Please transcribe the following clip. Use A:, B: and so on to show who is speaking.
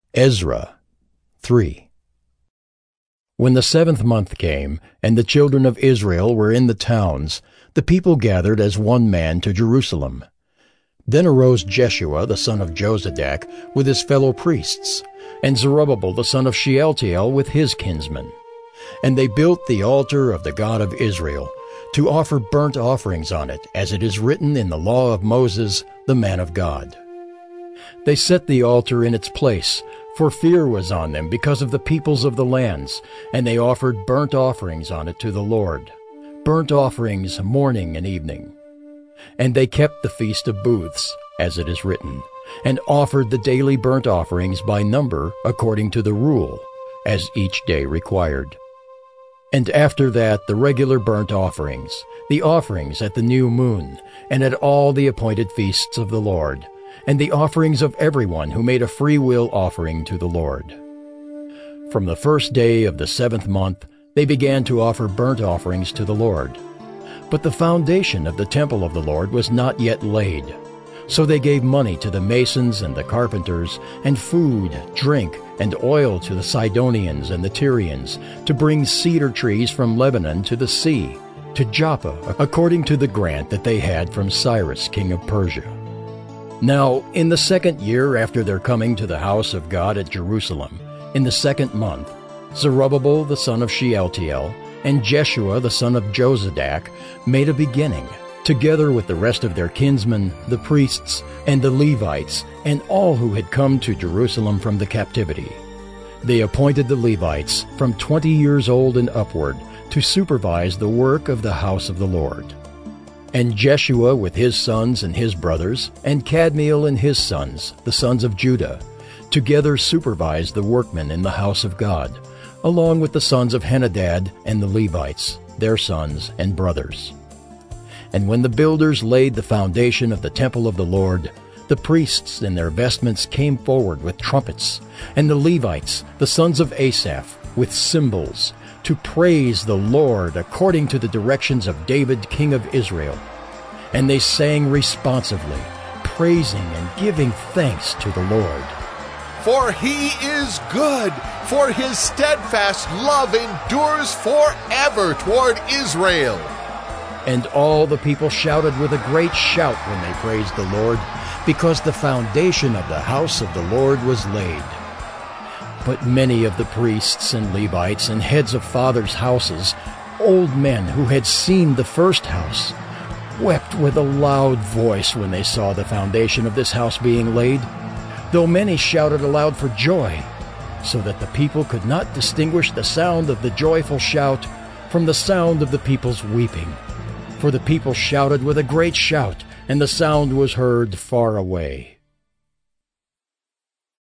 A: Ezra 3. When the 7th month came, and the children of Israel were in the towns, the people gathered as one man to Jerusalem. Then arose Jeshua the son of Jozadak with his fellow priests, and Zerubbabel the son of Shealtiel with his kinsmen. And they built the altar of the God of Israel, to offer burnt offerings on it, as it is written in the law of Moses, the man of God. They set the altar in its place, for fear was on them because of the peoples of the lands, and they offered burnt offerings on it to the Lord, burnt offerings morning and evening. And they kept the Feast of Booths, as it is written, and offered the daily burnt offerings by number according to the rule, as each day required. And after that the regular burnt offerings, the offerings at the new moon, and at all the appointed feasts of the Lord, and the offerings of everyone who made a free will offering to the Lord. From the first day of the 7th month they began to offer burnt offerings to the Lord. But the foundation of the temple of the Lord was not yet laid. So they gave money to the masons and the carpenters, and food, drink, and oil to the Sidonians and the Tyrians, to bring cedar trees from Lebanon to the sea, to Joppa, according to the grant that they had from Cyrus king of Persia. Now, in the 2nd year after their coming to the house of God at Jerusalem, in the 2nd month, Zerubbabel the son of Shealtiel and Jeshua the son of Jozadak made a beginning, together with the rest of their kinsmen, the priests, and the Levites, and all who had come to Jerusalem from the captivity. They appointed the Levites from 20 years old and upward to supervise the work of the house of the Lord. And Jeshua with his sons and his brothers, and Kadmiel and his sons, the sons of Judah, together supervised the workmen in the house of God, along with the sons of Henadad and the Levites, their sons and brothers. And when the builders laid the foundation of the temple of the Lord, the priests in their vestments came forward with trumpets, and the Levites, the sons of Asaph, with cymbals, to praise the Lord according to the directions of David king of Israel. And they sang responsively, praising and giving thanks to the Lord.
B: For he is good, for his steadfast love endures forever toward Israel.
A: And all the people shouted with a great shout when they praised the Lord, because the foundation of the house of the Lord was laid. But many of the priests and Levites and heads of fathers' houses, old men who had seen the first house, wept with a loud voice when they saw the foundation of this house being laid, though many shouted aloud for joy, so that the people could not distinguish the sound of the joyful shout from the sound of the people's weeping. For the people shouted with a great shout, and the sound was heard far away.